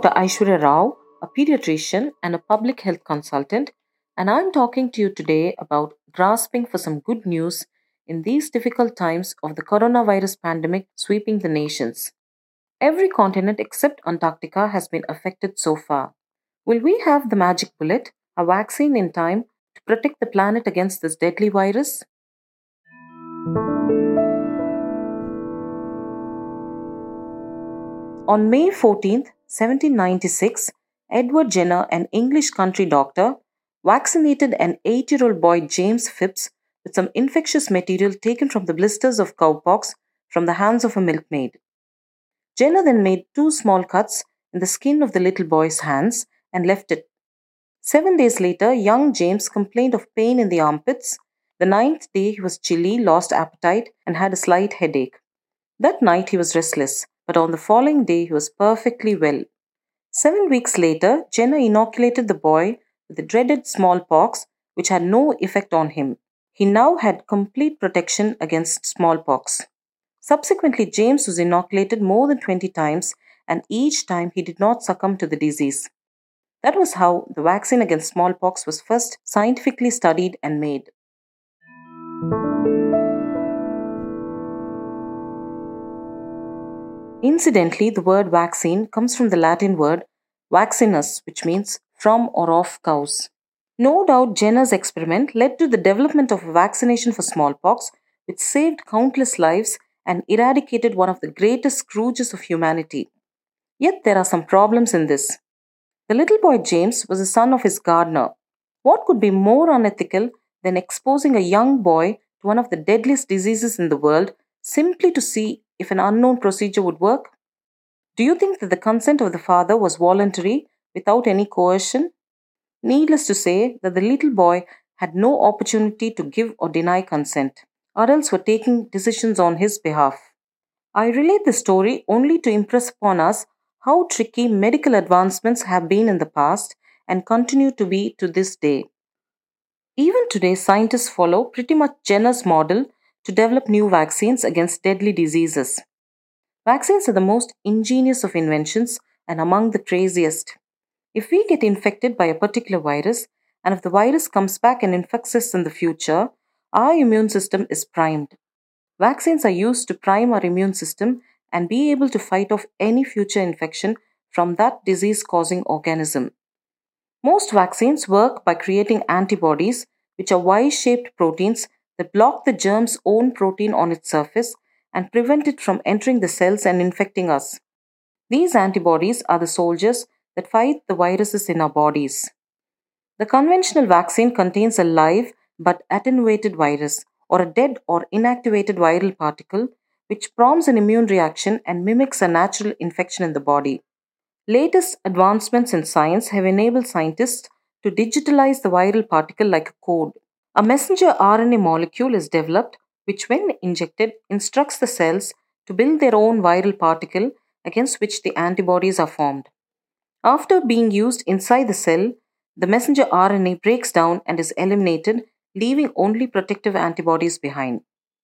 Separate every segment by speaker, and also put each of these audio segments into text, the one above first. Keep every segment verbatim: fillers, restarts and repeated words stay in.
Speaker 1: Doctor Aishwarya Rao, a pediatrician and a public health consultant, and I'm talking to you today about grasping for some good news in these difficult times of the coronavirus pandemic sweeping the nations. Every continent except Antarctica has been affected so far. Will we have the magic bullet, a vaccine in time to protect the planet against this deadly virus? On May fourteenth, seventeen ninety-six, Edward Jenner, an English country doctor, vaccinated an eight year old boy James Phipps with some infectious material taken from the blisters of cowpox from the hands of a milkmaid. Jenner then made two small cuts in the skin of the little boy's hands and left it. Seven days later, young James complained of pain in the armpits. The ninth day, he was chilly, lost appetite, and had a slight headache. That night, he was restless, but on the following day, he was perfectly well. Seven weeks later, Jenner inoculated the boy with the dreaded smallpox, which had no effect on him. He now had complete protection against smallpox. Subsequently, James was inoculated more than twenty times, and each time he did not succumb to the disease. That was how the vaccine against smallpox was first scientifically studied and made. Incidentally, the word vaccine comes from the Latin word vaccinus, which means from or of cows. No doubt Jenner's experiment led to the development of a vaccination for smallpox, which saved countless lives and eradicated one of the greatest scourges of humanity. Yet there are some problems in this. The little boy James was the son of his gardener. What could be more unethical than exposing a young boy to one of the deadliest diseases in the world simply to see if an unknown procedure would work? Do you think that the consent of the father was voluntary without any coercion? Needless to say that the little boy had no opportunity to give or deny consent. Adults were taking decisions on his behalf. I relate this story only to impress upon us how tricky medical advancements have been in the past and continue to be to this day. Even today, scientists follow pretty much Jenner's model to develop new vaccines against deadly diseases. Vaccines are the most ingenious of inventions and among the craziest. If we get infected by a particular virus, and if the virus comes back and infects us in the future, our immune system is primed. Vaccines are used to prime our immune system and be able to fight off any future infection from that disease causing organism. Most vaccines work by creating antibodies, which are Y shaped proteins that block the germ's own protein on its surface and prevent it from entering the cells and infecting us. These antibodies are the soldiers that fight the viruses in our bodies. The conventional vaccine contains a live but attenuated virus, or a dead or inactivated viral particle, which prompts an immune reaction and mimics a natural infection in the body. Latest advancements in science have enabled scientists to digitalize the viral particle like a code. A messenger R N A molecule is developed, which, when injected, instructs the cells to build their own viral particle against which the antibodies are formed. After being used inside the cell, the messenger R N A breaks down and is eliminated, leaving only protective antibodies behind.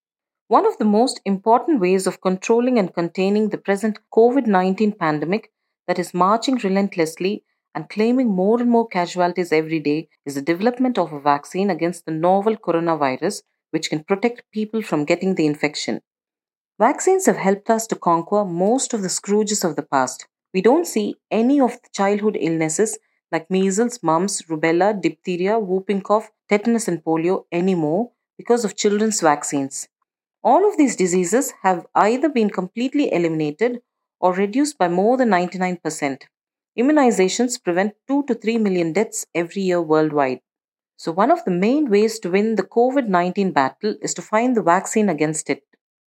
Speaker 1: One of the most important ways of controlling and containing the present COVID nineteen pandemic that is marching relentlessly and claiming more and more casualties every day is the development of a vaccine against the novel coronavirus, which can protect people from getting the infection. Vaccines have helped us to conquer most of the scourges of the past. We don't see any of the childhood illnesses like measles, mumps, rubella, diphtheria, whooping cough, tetanus, and polio anymore because of children's vaccines. All of these diseases have either been completely eliminated or reduced by more than ninety-nine percent. Immunizations prevent two to three million deaths every year worldwide. So, one of the main ways to win the COVID nineteen battle is to find the vaccine against it.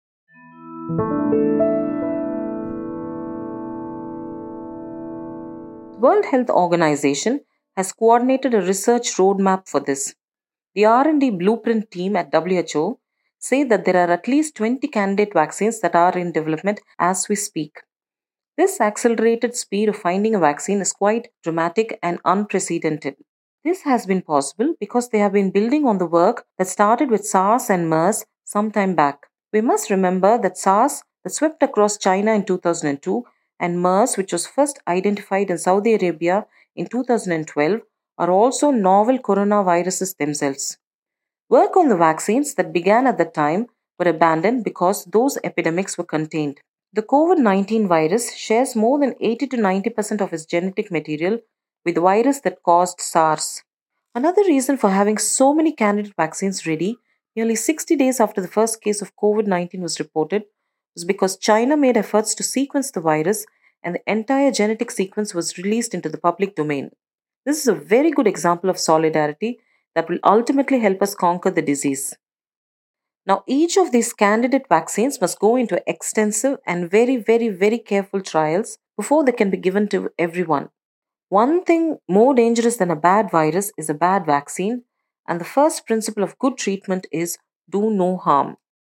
Speaker 1: The World Health Organization has coordinated a research roadmap for this. The R and D blueprint team at W H O say that there are at least twenty candidate vaccines that are in development as we speak. This accelerated speed of finding a vaccine is quite dramatic and unprecedented. This has been possible because they have been building on the work that started with SARS and MERS some time back. We must remember that SARS, that swept across China in two thousand two, and MERS, which was first identified in Saudi Arabia in two thousand twelve, are also novel coronaviruses themselves. Work on the vaccines that began at that time were abandoned because those epidemics were contained. The COVID nineteen virus shares more than eighty to ninety percent of its genetic material with the virus that caused SARS. Another reason for having so many candidate vaccines ready, nearly sixty days after the first case of COVID nineteen was reported, was because China made efforts to sequence the virus and the entire genetic sequence was released into the public domain. This is a very good example of solidarity that will ultimately help us conquer the disease. Now, each of these candidate vaccines must go into extensive and very, very, very careful trials before they can be given to everyone. One thing more dangerous than a bad virus is a bad vaccine, and the first principle of good treatment is do no harm.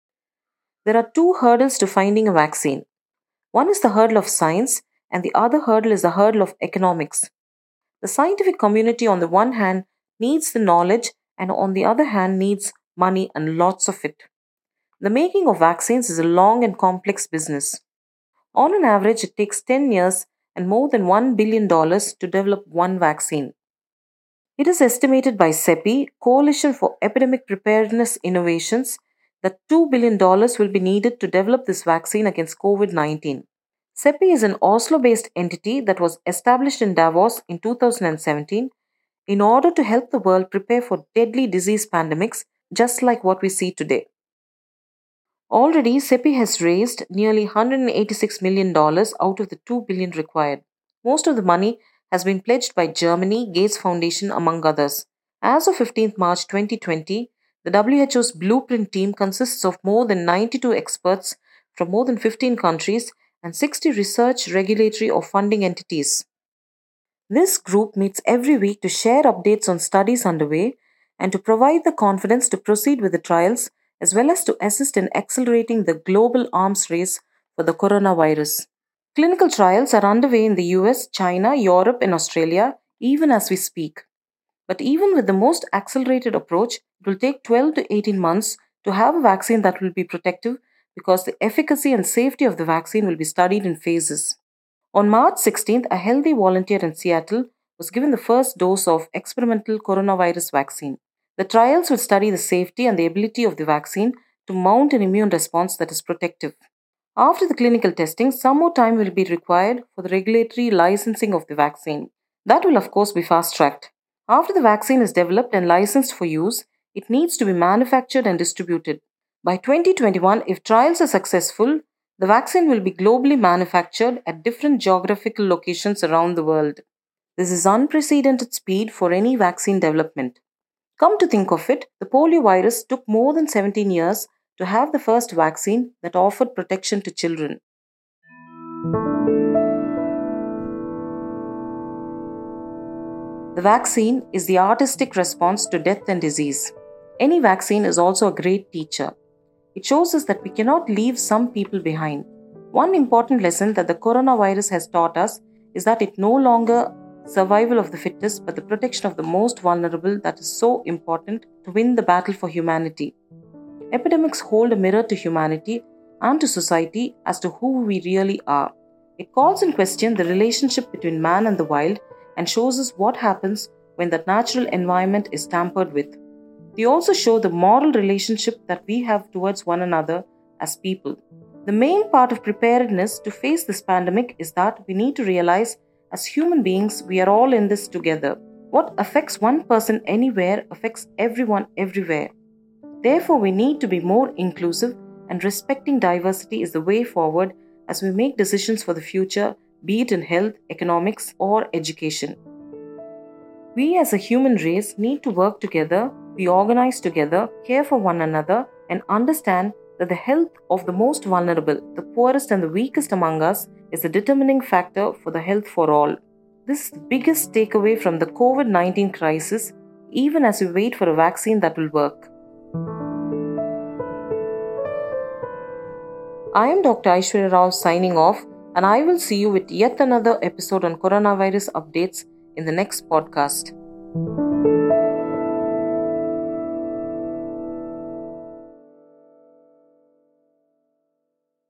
Speaker 1: There are two hurdles to finding a vaccine. One is the hurdle of science, and the other hurdle is the hurdle of economics. The scientific community, on the one hand, needs the knowledge, and on the other hand, needs money and lots of it. The making of vaccines is a long and complex business. On an average, it takes ten years and more than one billion dollars to develop one vaccine. It is estimated by CEPI, Coalition for Epidemic Preparedness Innovations, that two billion dollars will be needed to develop this vaccine against COVID nineteen. CEPI is an Oslo-based entity that was established in Davos in two thousand seventeen in order to help the world prepare for deadly disease pandemics just like what we see today. Already, CEPI has raised nearly one hundred eighty-six million dollars out of the two billion dollars required. Most of the money has been pledged by Germany, Gates Foundation, among others. As of fifteenth March twenty twenty, the W H O's Blueprint team consists of more than ninety-two experts from more than fifteen countries and sixty research, regulatory, or funding entities. This group meets every week to share updates on studies underway and to provide the confidence to proceed with the trials, as well as to assist in accelerating the global arms race for the coronavirus. Clinical trials are underway in the U S, China, Europe, and Australia, even as we speak. But even with the most accelerated approach, it will take twelve to eighteen months to have a vaccine that will be protective because the efficacy and safety of the vaccine will be studied in phases. On March sixteenth, a healthy volunteer in Seattle was given the first dose of experimental coronavirus vaccine. The trials will study the safety and the ability of the vaccine to mount an immune response that is protective. After the clinical testing, some more time will be required for the regulatory licensing of the vaccine. That will, of course, be fast-tracked. After the vaccine is developed and licensed for use, it needs to be manufactured and distributed. By twenty twenty-one, if trials are successful, the vaccine will be globally manufactured at different geographical locations around the world. This is unprecedented speed for any vaccine development. Come to think of it, the polio virus took more than seventeen years to have the first vaccine that offered protection to children. The vaccine is the artistic response to death and disease. Any vaccine is also a great teacher. It shows us that we cannot leave some people behind. One important lesson that the coronavirus has taught us is that it no longer survival of the fittest but the protection of the most vulnerable that is so important to win the battle for humanity. Epidemics hold a mirror to humanity and to society as to who we really are. It calls in question the relationship between man and the wild and shows us what happens when that natural environment is tampered with. They also show the moral relationship that we have towards one another as people. The main part of preparedness to face this pandemic is that we need to realize as human beings we are all in this together. What affects one person anywhere affects everyone everywhere. Therefore, we need to be more inclusive, and respecting diversity is the way forward as we make decisions for the future, be it in health, economics, or education. We as a human race need to work together, be organized together, care for one another, and understand that the health of the most vulnerable, the poorest and the weakest among us is a determining factor for the health for all. This is the biggest takeaway from the COVID nineteen crisis, even as we wait for a vaccine that will work. I am Doctor Aishwarya Rao signing off, and I will see you with yet another episode on coronavirus updates in the next podcast.